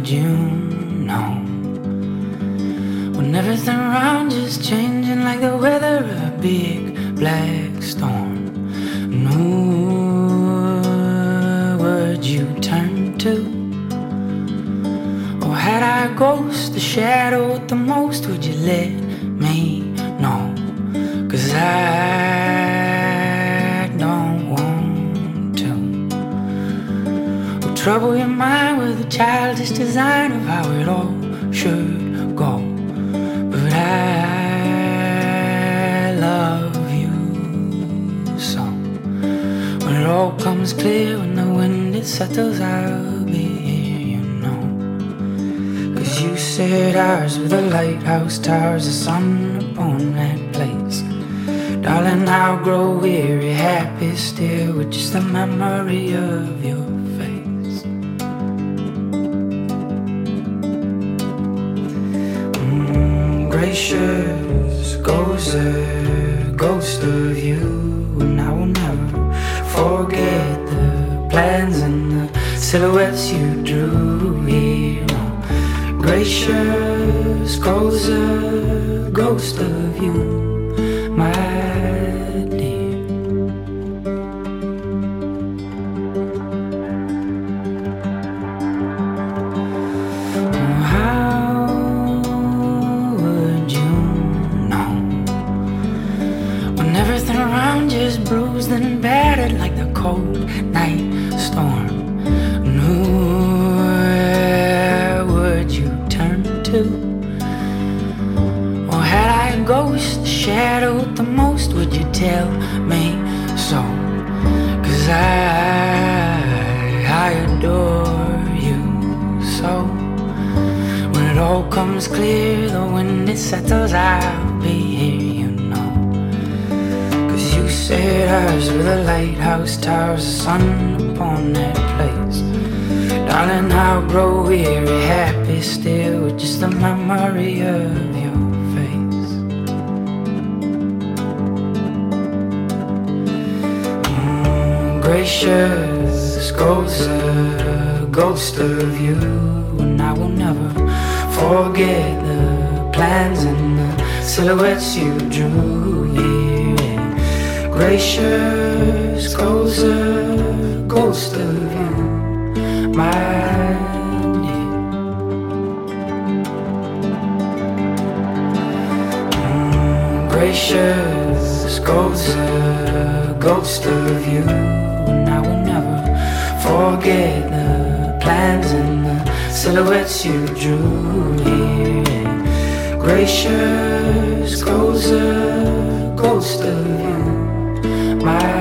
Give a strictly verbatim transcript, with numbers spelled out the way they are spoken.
would you know when everything around you's changing like the weather of a big black storm? And who would you turn to? Or had I a ghost, the shadow the most, would you let me know? 'Cause I don't want to. Or trouble your mind with a childish design of how it all should go. But I love you so. When it all comes clear, when the wind it settles, I'll be here, you know. 'Cause you said ours were the lighthouse towers, the sun upon that place. Darling, I'll grow weary, happy still with just the memory of your face. Mm, gracious goes a ghost of you, and I will never forget the plans and the silhouettes you drew here. Oh, gracious goes a ghost of you, my dear. Oh, how would you know when everything around you is bruised and battered like the cold night storm? And who would you turn to? Or had I a ghost, the shadow the most, would you tell me so? 'Cause I, I adore you so. When it all comes clear, the wind it settles, I'll be here, you know. 'Cause you said ours were the lighthouse towers, the sun upon that place. Darling, I'll grow weary, happy still with just the memory of your face. Mm, gracious goes a ghost of you, and I will never forget the plans and the silhouettes you drew here. Gracious goes a ghost of you, my dear. Mm, gracious goes a ghost of you, and I will never forget the plans and the silhouettes you drew here. Gracious goes a ghost of you, my